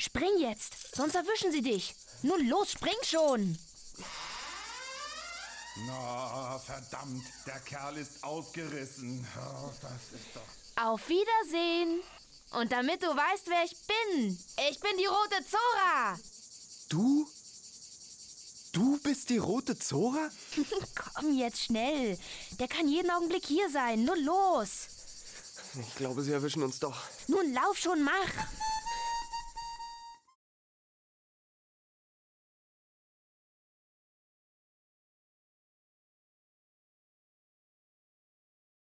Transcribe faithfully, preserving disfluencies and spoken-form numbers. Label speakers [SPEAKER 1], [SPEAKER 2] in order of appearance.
[SPEAKER 1] Spring jetzt, sonst erwischen sie dich. Nun los, spring schon.
[SPEAKER 2] Na, verdammt, der Kerl ist ausgerissen. Oh, das ist doch...
[SPEAKER 1] Auf Wiedersehen. Und damit du weißt, wer ich bin. Ich bin die rote Zora.
[SPEAKER 3] Du? Du bist die rote Zora?
[SPEAKER 1] Komm jetzt schnell. Der kann jeden Augenblick hier sein. Nun los.
[SPEAKER 3] Ich glaube, sie erwischen uns doch.
[SPEAKER 1] Nun lauf schon, mach.